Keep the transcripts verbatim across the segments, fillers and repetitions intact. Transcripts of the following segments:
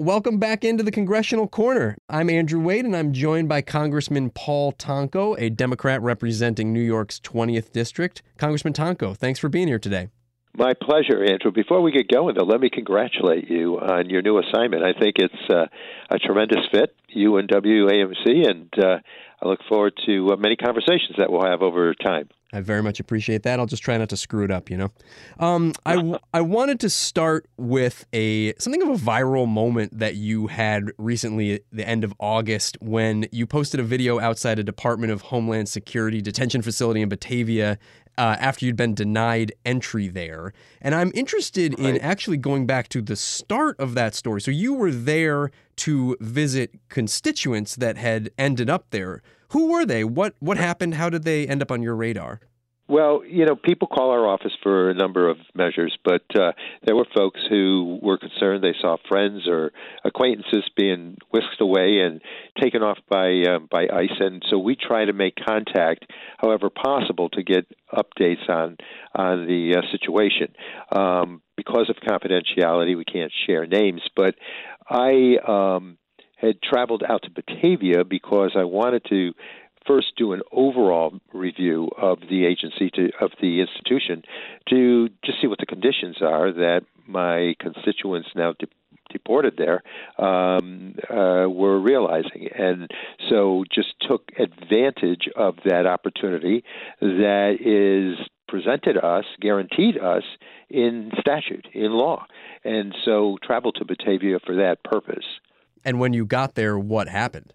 welcome back into the Congressional Corner. I'm Andrew Wade, and I'm joined by Congressman Paul Tonko, a Democrat representing New York's twentieth District. Congressman Tonko, thanks for being here today. My pleasure, Andrew. Before we get going, though, let me congratulate you on your new assignment. I think it's uh, a tremendous fit, you and W A M C, and uh, I look forward to uh, many conversations that we'll have over time. I very much appreciate that. I'll just try not to screw it up, you know. Um, I, I wanted to start with a something of a viral moment that you had recently at the end of August when you posted a video outside a Department of Homeland Security detention facility in Batavia uh, after you'd been denied entry there. And I'm interested right. in actually going back to the start of that story. So you were there to visit constituents that had ended up there. Who were they? What what happened? How did they end up on your radar? Well, you know, people call our office for a number of measures, but uh, there were folks who were concerned they saw friends or acquaintances being whisked away and taken off by uh, by ICE, and so we try to make contact, however possible, to get updates on on the uh, situation. Um, because of confidentiality, we can't share names, but I um, had traveled out to Batavia because I wanted to first do an overall review of the agency, to, of the institution, to just see what the conditions are that my constituents now de- deported there um, uh, were realizing. And so just took advantage of that opportunity that is presented us, guaranteed us in statute, in law. And so traveled to Batavia for that purpose. And when you got there, what happened?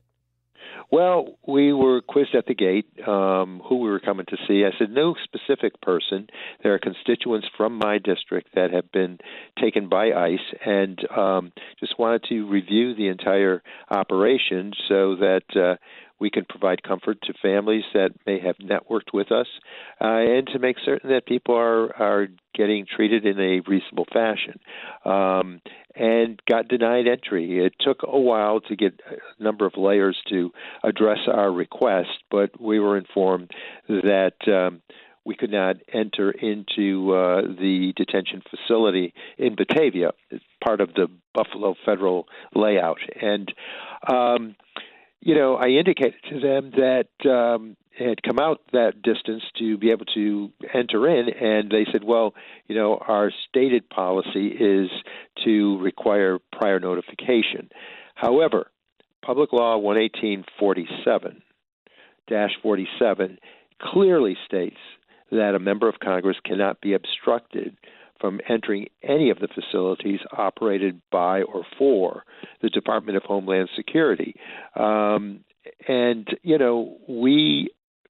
Well, we were quizzed at the gate um, who we were coming to see. I said, no specific person. There are constituents from my district that have been taken by ICE, and um, just wanted to review the entire operation so that uh, we can provide comfort to families that may have networked with us, uh, and to make certain that people are, are getting treated in a reasonable fashion. Um, and got denied entry. It took a while to get a number of layers to address our request, but we were informed that um, we could not enter into uh, the detention facility in Batavia. It's part of the Buffalo federal layout. And, um, you know, I indicated to them that um, had come out that distance to be able to enter in, and they said, well, you know, our stated policy is to require prior notification. However, Public Law one eighteen forty-seven dash forty-seven clearly states that a member of Congress cannot be obstructed from entering any of the facilities operated by or for the Department of Homeland Security. Um, and, you know, we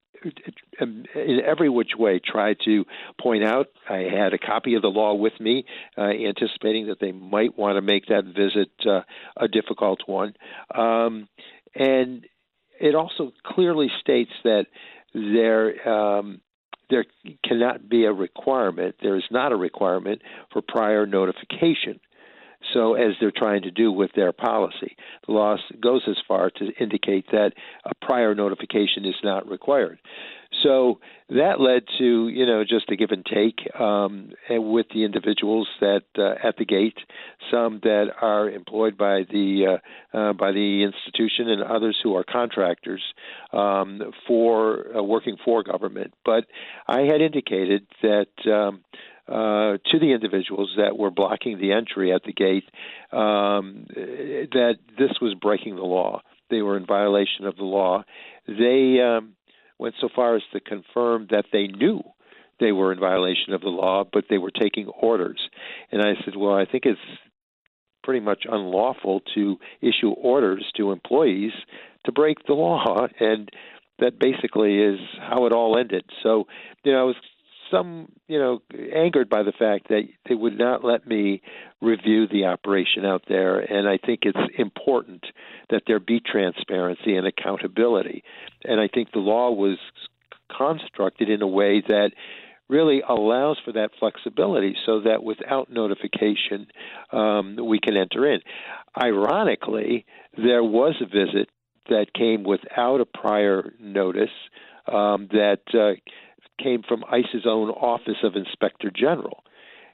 in every which way tried to point out. I had a copy of the law with me, uh, anticipating that they might want to make that visit uh, a difficult one. Um, and it also clearly states that there um, there cannot be a requirement, there is not a requirement for prior notification. So as they're trying to do with their policy, the law goes as far to indicate that a prior notification is not required. So that led to, you know, just a give and take um, and with the individuals that uh, at the gate, some that are employed by the uh, uh, by the institution, and others who are contractors um, for uh, working for government. But I had indicated that. Um, Uh, to the individuals that were blocking the entry at the gate, um, that this was breaking the law. They were in violation of the law. They um, went so far as to confirm that they knew they were in violation of the law, but they were taking orders. And I said, well, I think it's pretty much unlawful to issue orders to employees to break the law. And that basically is how it all ended. So, you know, I was some, you know, angered by the fact that they would not let me review the operation out there. And I think it's important that there be transparency and accountability. And I think the law was constructed in a way that really allows for that flexibility so that without notification, um, we can enter in. Ironically, there was a visit that came without a prior notice um, that uh, came from ICE's own Office of Inspector General.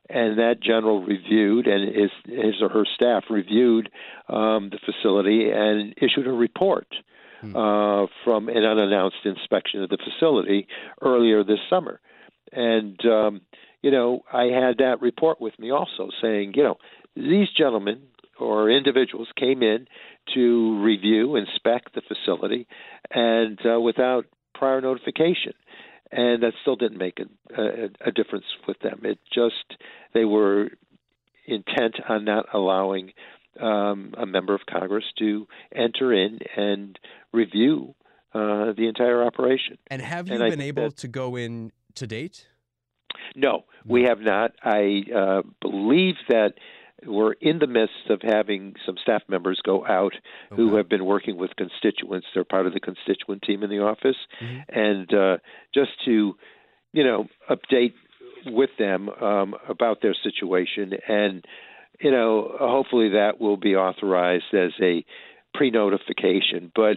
and that general reviewed, and his, his or her staff reviewed um, the facility and issued a report hmm. uh, from an unannounced inspection of the facility earlier this summer. And, um, you know, I had that report with me also saying, you know, these gentlemen or individuals came in to review, inspect the facility, and uh, without prior notification. And that still didn't make a, a, a difference with them. It just, they were intent on not allowing um, a member of Congress to enter in and review uh, the entire operation. And have you and been able that, to go in to date? No, we have not. I uh, believe that we're in the midst of having some staff members go out okay. who have been working with constituents. They're part of the constituent team in the office. Mm-hmm. And uh, just to, you know, update with them um, about their situation. And, you know, hopefully that will be authorized as a pre-notification. But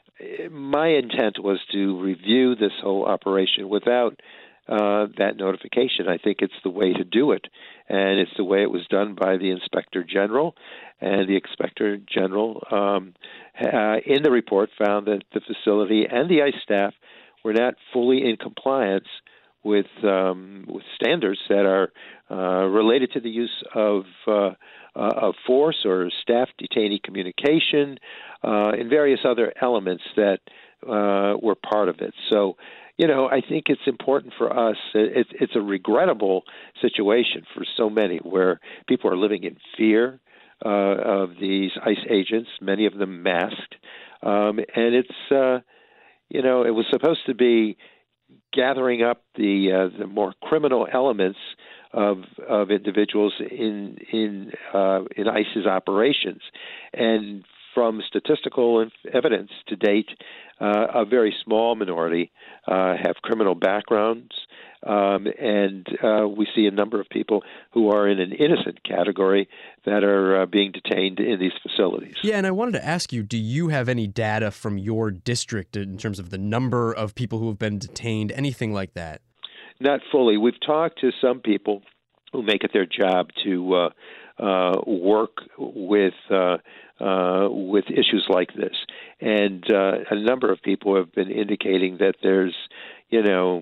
my intent was to review this whole operation without Uh, that notification. I think it's the way to do it, and it's the way it was done by the Inspector General. And the Inspector General, um, uh, in the report, found that the facility and the ICE staff were not fully in compliance with um, with standards that are uh, related to the use of uh, uh, of force or staff detainee communication uh, and various other elements that uh, were part of it. So, you know, I think it's important for us. It's, it's a regrettable situation for so many where people are living in fear uh, of these ICE agents, many of them masked. Um, and it's, uh, you know, it was supposed to be gathering up the uh, the more criminal elements of of individuals in in uh, in ICE's operations, and from statistical evidence to date, uh, a very small minority uh, have criminal backgrounds, um, and uh, we see a number of people who are in an innocent category that are uh, being detained in these facilities. Yeah, and I wanted to ask you, do you have any data from your district in terms of the number of people who have been detained, anything like that? Not fully. We've talked to some people who make it their job to uh, uh, work with uh, uh, with issues like this, and uh, a number of people have been indicating that there's, you know,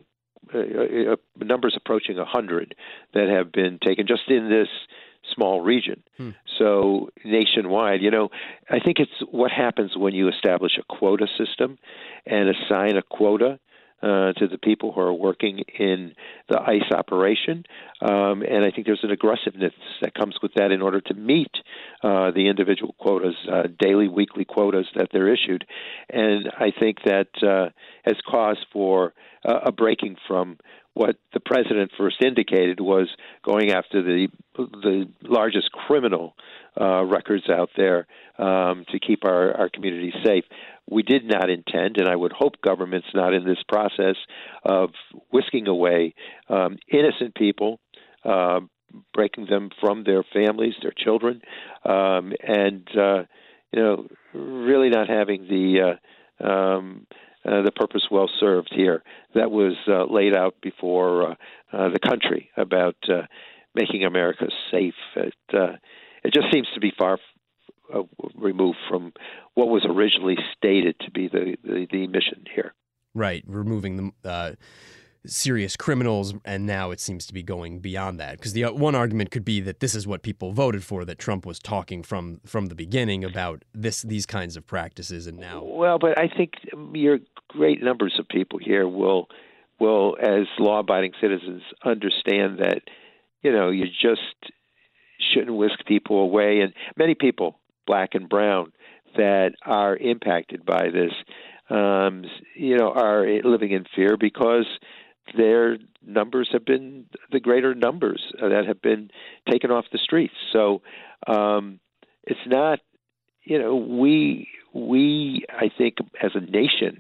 uh, uh, numbers approaching a hundred that have been taken just in this small region. Hmm. So nationwide, you know, I think it's what happens when you establish a quota system and assign a quota Uh, to the people who are working in the ICE operation. Um, and I think there's an aggressiveness that comes with that in order to meet uh, the individual quotas, uh, daily, weekly quotas that they're issued. And I think that uh, has cause for uh, a breaking from what the president first indicated was going after the the largest criminal uh, records out there um, to keep our, our communities safe. We did not intend, and I would hope government's not in this process of whisking away um, innocent people, uh, breaking them from their families, their children, um, and uh, you know, really not having the uh, um, uh, the purpose well served here that was uh, laid out before uh, uh, the country about uh, making America safe. It, uh, it just seems to be far Uh, removed from what was originally stated to be the, the, the mission here. Right, removing the uh, serious criminals, and now it seems to be going beyond that. Because the uh, one argument could be that this is what people voted for, that Trump was talking from from the beginning about this these kinds of practices, and now... Well, but I think your great numbers of people here will, will as law-abiding citizens, understand that, you know, you just shouldn't whisk people away. And many people, black and brown, that are impacted by this, um, you know, are living in fear because their numbers have been the greater numbers that have been taken off the streets. So um, it's not, you know, we we I think as a nation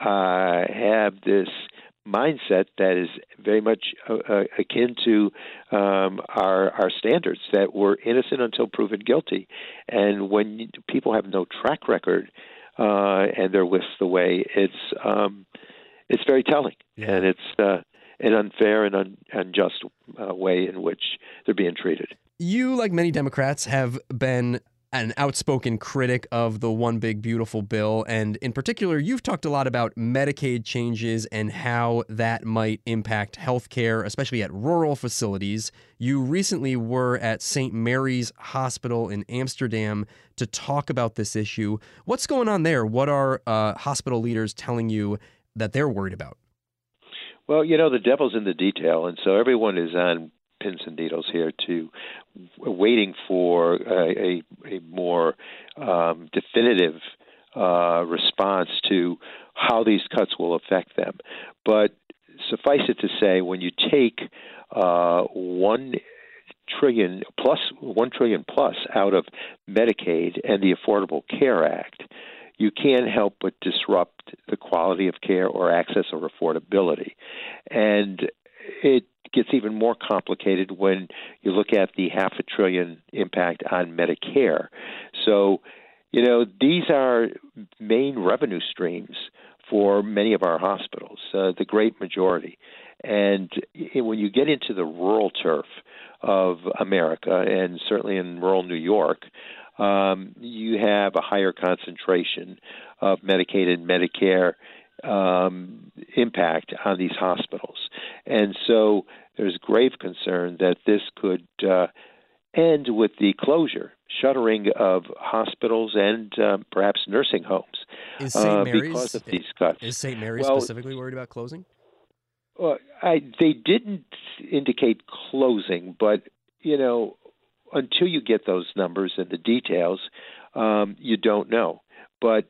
uh, have this mindset that is very much uh, akin to um, our our standards, that we're innocent until proven guilty. And when you, people have no track record uh, and they're whisked away, it's um, it's very telling, yeah. and it's uh, an unfair and un, unjust uh, way in which they're being treated. You, like many Democrats, have been an outspoken critic of the One Big Beautiful Bill. And in particular, you've talked a lot about Medicaid changes and how that might impact healthcare, especially at rural facilities. You recently were at Saint Mary's Hospital in Amsterdam to talk about this issue. What's going on there? What are uh, hospital leaders telling you that they're worried about? Well, you know, the devil's in the detail. And so everyone is on pins and needles here to waiting for a, a, a more um, definitive uh, response to how these cuts will affect them. But suffice it to say, when you take uh, one trillion plus one trillion plus out of Medicaid and the Affordable Care Act, you can't help but disrupt the quality of care or access or affordability. And it gets even more complicated when you look at the half a trillion impact on Medicare. So, you know, these are main revenue streams for many of our hospitals, uh, the great majority. And when you get into the rural turf of America, and certainly in rural New York, um, you have a higher concentration of Medicaid and Medicare um, impact on these hospitals. And so there's grave concern that this could uh, end with the closure, shuttering of hospitals and uh, perhaps nursing homes Is Saint uh, Mary's, because of these cuts. Is Saint Mary's well, specifically worried about closing? Well, I, they didn't indicate closing, but, you know, until you get those numbers and the details, um, you don't know. But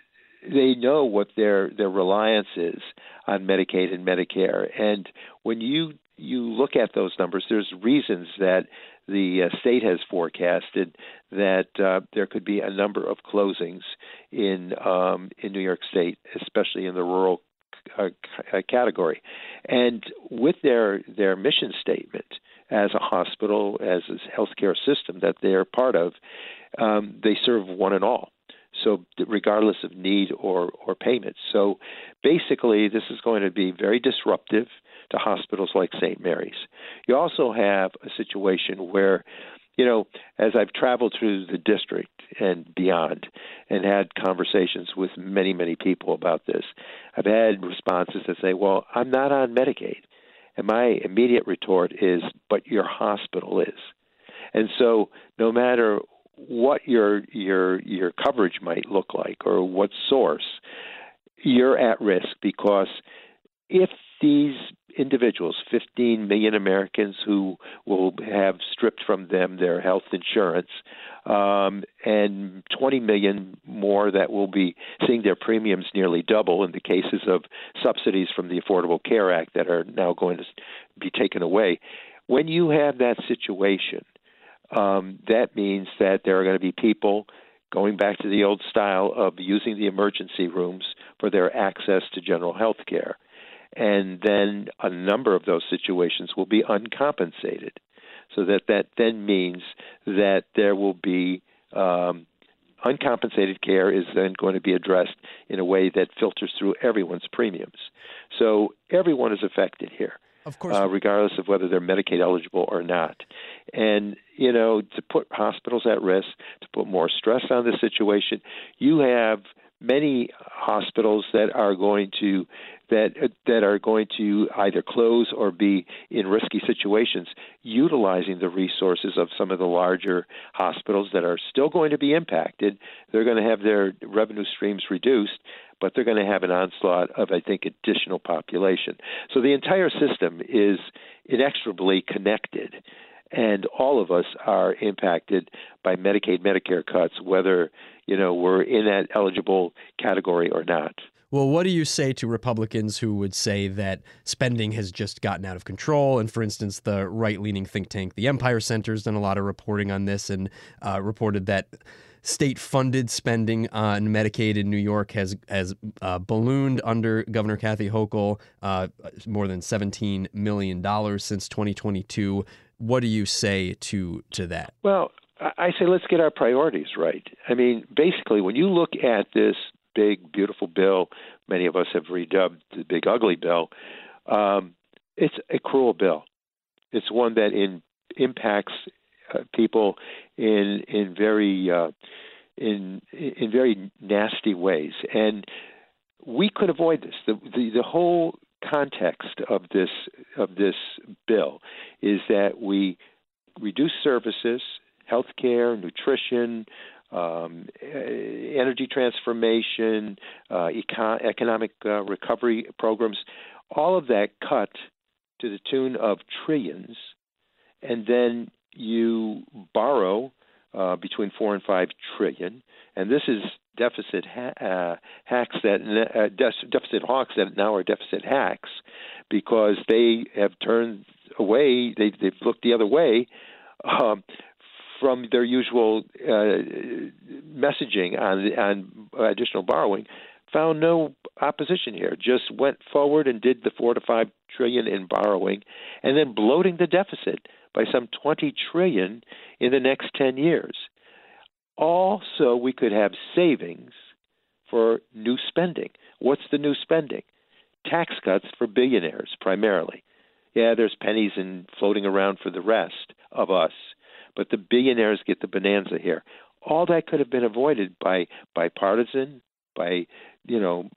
they know what their their reliance is on Medicaid and Medicare. And when you you look at those numbers, there's reasons that the uh, state has forecasted that uh, there could be a number of closings in um, in New York State, especially in the rural uh, category. And with their their mission statement as a hospital, as a healthcare system that they're part of, um, they serve one and all. So regardless of need or, or payment. So basically, this is going to be very disruptive to hospitals like Saint Mary's. You also have a situation where, you know, as I've traveled through the district and beyond and had conversations with many, many people about this, I've had responses that say, well, I'm not on Medicaid. And my immediate retort is, but your hospital is. And so no matter what your your your coverage might look like or what source, you're at risk, because if these individuals, fifteen million Americans who will have stripped from them their health insurance, um, and twenty million more that will be seeing their premiums nearly double in the cases of subsidies from the Affordable Care Act that are now going to be taken away. When you have that situation, Um, that means that there are going to be people going back to the old style of using the emergency rooms for their access to general health care. And then a number of those situations will be uncompensated. So that, that then means that there will be um, uncompensated care is then going to be addressed in a way that filters through everyone's premiums. So everyone is affected here. Of course. Uh, regardless of whether they're Medicaid eligible or not. And, you know, to put hospitals at risk, to put more stress on the situation, you have many hospitals that are going to that that are going to either close or be in risky situations, utilizing the resources of some of the larger hospitals that are still going to be impacted. They're going to have their revenue streams reduced, but they're going to have an onslaught of, I think, additional population. So the entire system is inexorably connected, and all of us are impacted by Medicaid, Medicare cuts, whether, you know, we're in that eligible category or not. Well, what do you say to Republicans who would say that spending has just gotten out of control? And for instance, the right-leaning think tank, the Empire Center, has done a lot of reporting on this and uh, reported that state-funded spending on Medicaid in New York has has uh, ballooned under Governor Kathy Hochul, uh, more than seventeen million dollars since twenty twenty-two. What do you say to to that? Well, I say let's get our priorities right. I mean, basically, when you look at this big, beautiful bill, many of us have redubbed the big, ugly bill, um, it's a cruel bill. It's one that in, impacts uh, people in in very uh, in in very nasty ways, and we could avoid this. The, the the whole context of this of this bill is that we reduce services, healthcare, nutrition, um, energy transformation, uh, econ- economic uh, recovery programs, all of that cut to the tune of trillions, and then you borrow uh, between four and five trillion, and this is deficit ha- uh, hacks that uh, de- deficit hawks that now are deficit hacks because they have turned away. They, they've looked the other way um, from their usual uh, messaging on on additional borrowing. Found no opposition here. Just went forward and did the four to five trillion in borrowing, and then bloating the deficit by some twenty trillion in the next ten years. Also, we could have savings for new spending. What's the new spending? Tax cuts for billionaires, primarily. Yeah, there's pennies and floating around for the rest of us, but the billionaires get the bonanza here. All that could have been avoided by bipartisan, by you know,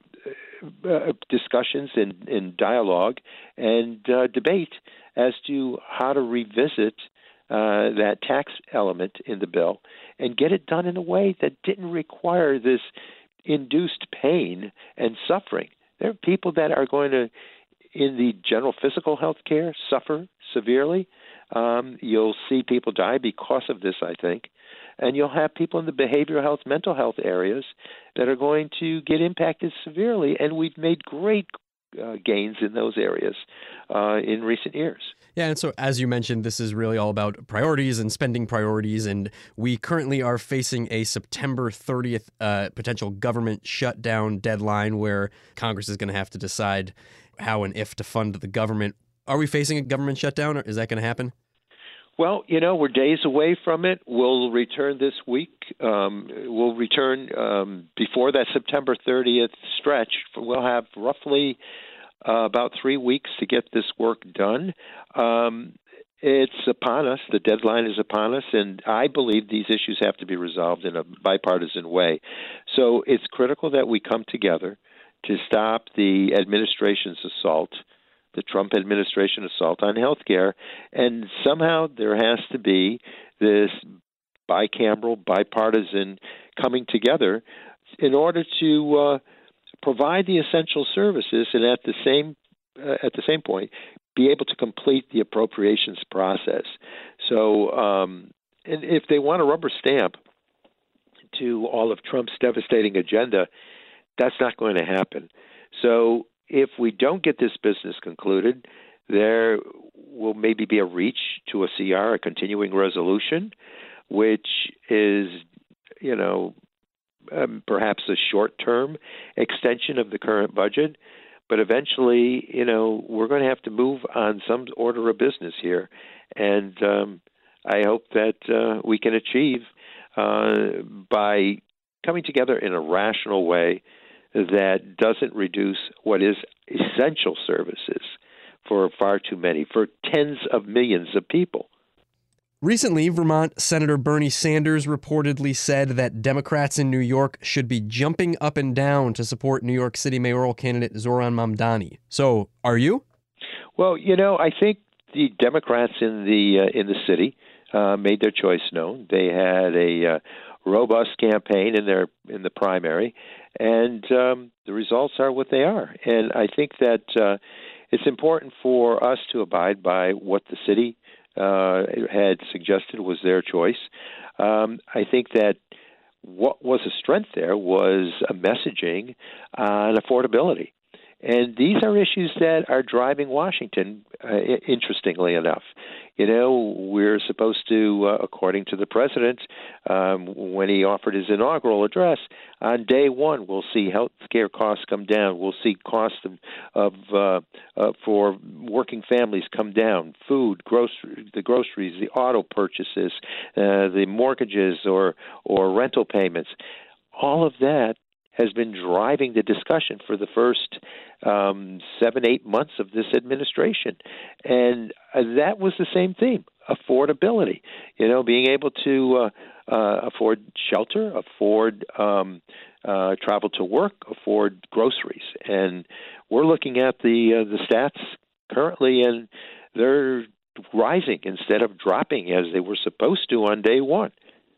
uh, discussions and, and dialogue and uh, debate as to how to revisit uh, that tax element in the bill and get it done in a way that didn't require this induced pain and suffering. There are people that are going to, in the general physical health care, suffer severely. Um, you'll see people die because of this, I think. And you'll have people in the behavioral health, mental health areas that are going to get impacted severely. And we've made great uh, gains in those areas uh, in recent years. Yeah, and so as you mentioned, this is really all about priorities and spending priorities, and we currently are facing a September thirtieth uh, potential government shutdown deadline where Congress is going to have to decide how and if to fund the government. Are we facing a government shutdown, or is that going to happen? Well, you know, we're days away from it. We'll return this week. Um, we'll return um, before that September thirtieth stretch. We'll have roughly uh, about three weeks to get this work done. Um, it's upon us. The deadline is upon us, and I believe these issues have to be resolved in a bipartisan way. So it's critical that we come together to stop the administration's assault, the Trump administration assault on health care, and somehow there has to be this bicameral, bipartisan coming together in order to uh, provide the essential services, and at the same uh, at the same point, be able to complete the appropriations process. So, um, and if they want a rubber stamp to all of Trump's devastating agenda, that's not going to happen. So if we don't get this business concluded, there will maybe be a reach to a C R, a continuing resolution, which is, you know, um, perhaps a short-term extension of the current budget. But eventually, you know, we're going to have to move on some order of business here. And um, I hope that uh, we can achieve uh, by coming together in a rational way that doesn't reduce what is essential services for far too many, for tens of millions of people. Recently, Vermont Senator Bernie Sanders reportedly said that Democrats in New York should be jumping up and down to support New York City mayoral candidate Zohran Mamdani. So, are you? Well, you know, I think the Democrats in the uh, in the city uh, made their choice known. They had a uh, robust campaign in their in the primary, and um, the results are what they are. And I think that uh, it's important for us to abide by what the city uh, had suggested was their choice. Um, I think that what was a strength there was a messaging on affordability. And these are issues that are driving Washington, uh, interestingly enough. You know, we're supposed to, uh, according to the president, um, when he offered his inaugural address, on day one, we'll see health care costs come down. We'll see costs of, of uh, uh, for working families come down, food, grocery, the groceries, the auto purchases, uh, the mortgages or or rental payments. All of that has been driving the discussion for the first um, seven, eight months of this administration. And uh, that was the same theme, affordability, you know, being able to uh, uh, afford shelter, afford um, uh, travel to work, afford groceries. And we're looking at the, uh, the stats currently, and they're rising instead of dropping as they were supposed to on day one.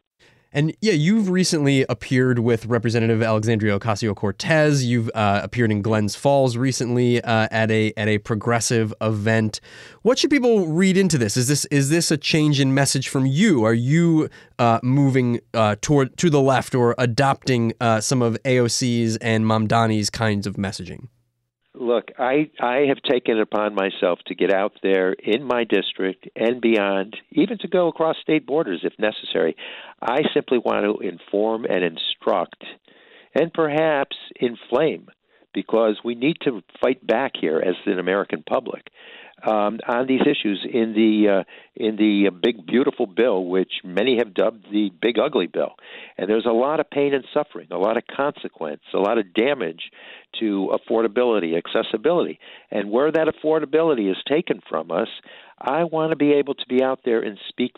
And yeah, you've recently appeared with Representative Alexandria Ocasio-Cortez. You've uh, appeared in Glens Falls recently uh, at a at a progressive event. What should people read into this? Is this is this a change in message from you? Are you uh, moving uh, toward to the left or adopting uh, some of A O C's and Mamdani's kinds of messaging? Look, I, I have taken it upon myself to get out there in my district and beyond, even to go across state borders if necessary. I simply want to inform and instruct and perhaps inflame, because we need to fight back here as an American public um, on these issues in the uh, in the big, beautiful bill, which many have dubbed the big, ugly bill. And there's a lot of pain and suffering, a lot of consequence, a lot of damage to affordability, accessibility. And where that affordability is taken from us, I want to be able to be out there and speak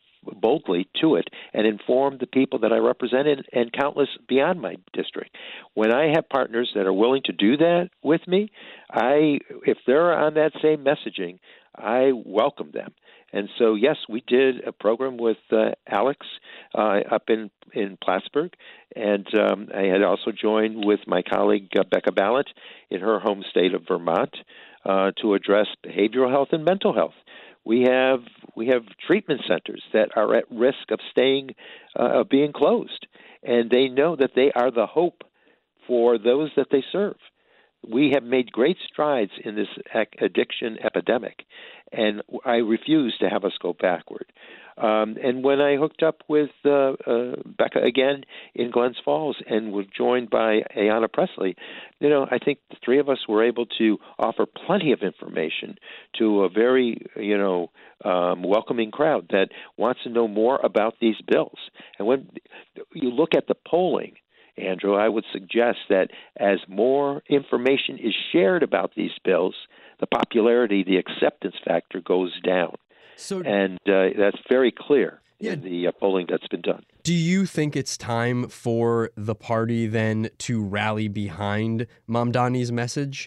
boldly to it and inform the people that I represent and, and countless beyond my district. When I have partners that are willing to do that with me, I, if they're on that same messaging, I welcome them. And so, yes, we did a program with uh, Alex uh, up in, in Plattsburgh, and um, I had also joined with my colleague uh, Becca Ballot in her home state of Vermont uh, to address behavioral health and mental health. We have we have treatment centers that are at risk of staying uh, of being closed, and they know that they are the hope for those that they serve. We have made great strides in this addiction epidemic, and I refuse to have us go backward. Um, and when I hooked up with uh, uh, Becca again in Glens Falls and was joined by Ayanna Pressley, you know, I think the three of us were able to offer plenty of information to a very, you know, um, welcoming crowd that wants to know more about these bills. And when you look at the polling, Andrew, I would suggest that as more information is shared about these bills, the popularity, the acceptance factor goes down. So, and uh, that's very clear yeah. in the uh, polling that's been done. Do you think it's time for the party then to rally behind Mamdani's message?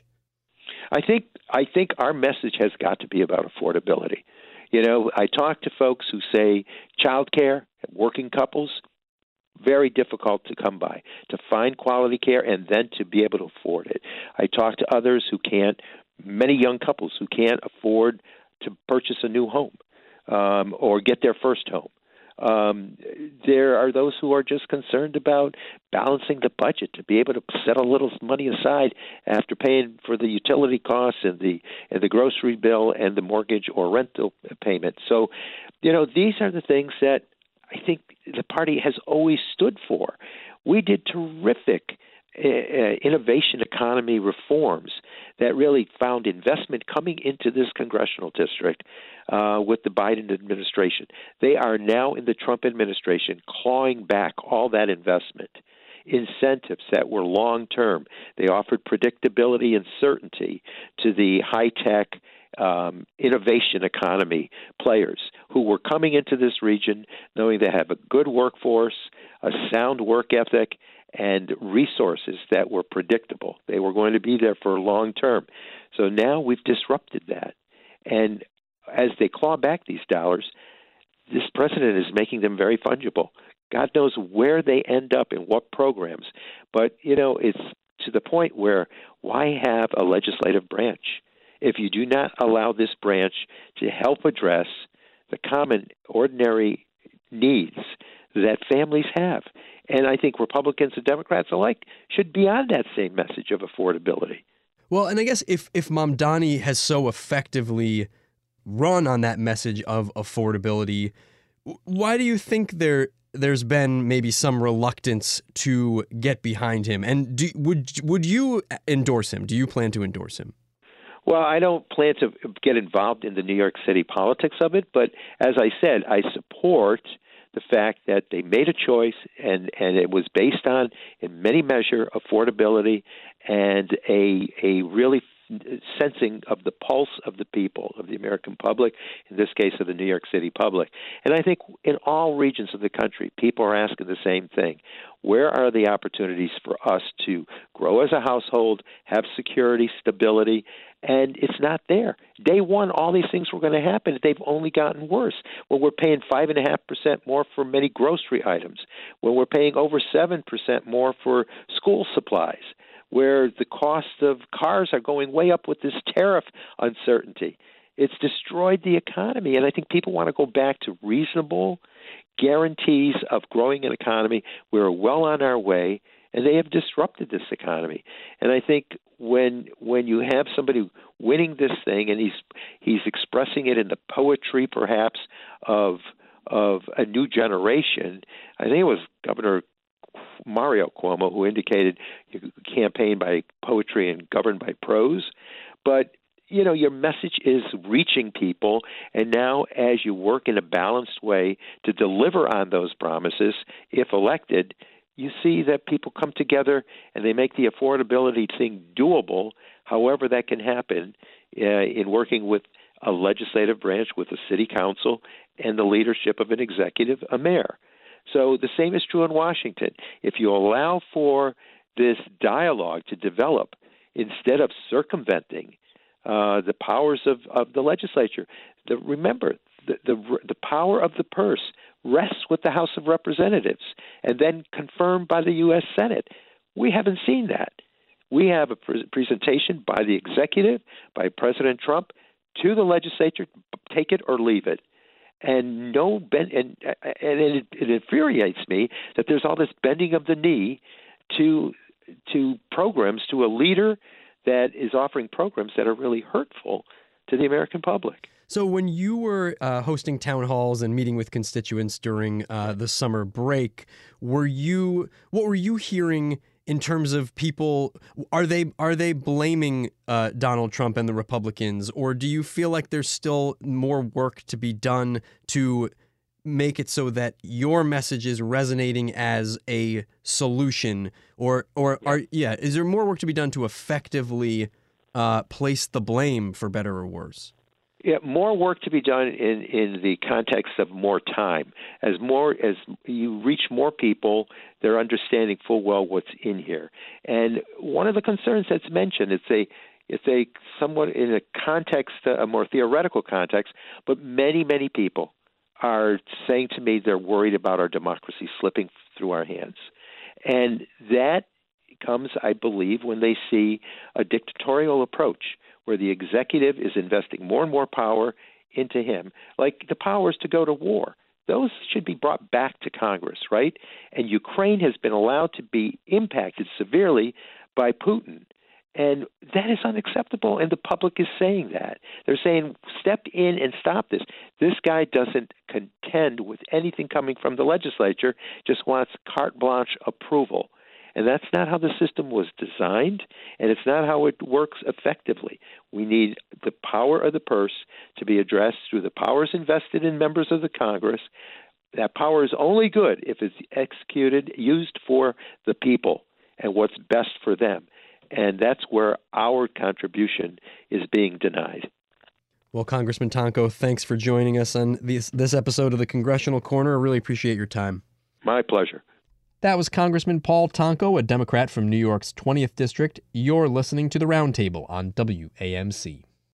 I think I think our message has got to be about affordability. You know, I talk to folks who say childcare, working couples, very difficult to come by, to find quality care and then to be able to afford it. I talk to others who can't, many young couples who can't afford to purchase a new home um, or get their first home. Um, there are those who are just concerned about balancing the budget to be able to set a little money aside after paying for the utility costs and the and the grocery bill and the mortgage or rental payment. So, you know, these are the things that I think the party has always stood for. We did terrific uh, innovation economy reforms that really found investment coming into this congressional district uh, with the Biden administration. They are now in the Trump administration clawing back all that investment. Incentives that were long-term. They offered predictability and certainty to the high-tech Um, innovation economy players who were coming into this region knowing they have a good workforce, a sound work ethic, and resources that were predictable. They were going to be there for long term. So now we've disrupted that. And as they claw back these dollars, this president is making them very fungible. God knows where they end up in what programs. But, you know, it's to the point where why have a legislative branch if you do not allow this branch to help address the common, ordinary needs that families have? And I think Republicans and Democrats alike should be on that same message of affordability. Well, and I guess if, if Mamdani has so effectively run on that message of affordability, why do you think there there's been maybe some reluctance to get behind him? And do, would would you endorse him? Do you plan to endorse him? Well, I don't plan to get involved in the New York City politics of it, but as I said, I support the fact that they made a choice, and, and it was based on, in many measure, affordability and a a really sensing of the pulse of the people, of the American public, in this case of the New York City public. And I think in all regions of the country, people are asking the same thing. Where are the opportunities for us to grow as a household, have security, stability? And it's not there. Day one, all these things were going to happen. They've only gotten worse. When we're paying five point five percent more for many grocery items, when we're paying over seven percent more for school supplies, where the cost of cars are going way up with this tariff uncertainty. It's destroyed the economy, and I think people want to go back to reasonable guarantees of growing an economy. We're well on our way, and they have disrupted this economy. And I think when when you have somebody winning this thing, and he's he's expressing it in the poetry, perhaps, of of a new generation, I think it was Governor Mario Cuomo who indicated you campaign by poetry and govern by prose. But, you know, your message is reaching people, and now as you work in a balanced way to deliver on those promises, if elected, you see that people come together and they make the affordability thing doable, however that can happen uh, in working with a legislative branch, with a city council, and the leadership of an executive, a mayor. So the same is true in Washington. If you allow for this dialogue to develop instead of circumventing uh, the powers of, of the legislature, the, remember, the, the, the power of the purse rests with the House of Representatives and then confirmed by the U S Senate. We haven't seen that. We have a pre- presentation by the executive, by President Trump, to the legislature, take it or leave it. And no bend, and and it, it infuriates me that there's all this bending of the knee to to programs, to a leader that is offering programs that are really hurtful to the American public. So when you were uh, hosting town halls and meeting with constituents during uh, the summer break, were you what were you hearing in terms of people? Are they are they blaming uh, Donald Trump and the Republicans, or do you feel like there's still more work to be done to make it so that your message is resonating as a solution, or or yeah. are yeah is there more work to be done to effectively uh, place the blame, for better or worse? Yeah, more work to be done in, in the context of more time. As more as you reach more people, they're understanding full well what's in here. And one of the concerns that's mentioned, it's a it's a somewhat in a context, a more theoretical context, but many, many people are saying to me they're worried about our democracy slipping through our hands. And that comes, I believe, when they see a dictatorial approach, where the executive is investing more and more power into him, like the powers to go to war. Those should be brought back to Congress, right? And Ukraine has been allowed to be impacted severely by Putin. And that is unacceptable, and the public is saying that. They're saying, step in and stop this. This guy doesn't contend with anything coming from the legislature, just wants carte blanche approval. And that's not how the system was designed, and it's not how it works effectively. We need the power of the purse to be addressed through the powers invested in members of the Congress. That power is only good if it's executed, used for the people and what's best for them. And that's where our contribution is being denied. Well, Congressman Tonko, thanks for joining us on this, this episode of the Congressional Corner. I really appreciate your time. My pleasure. That was Congressman Paul Tonko, a Democrat from New York's twentieth District. You're listening to The Roundtable on W A M C.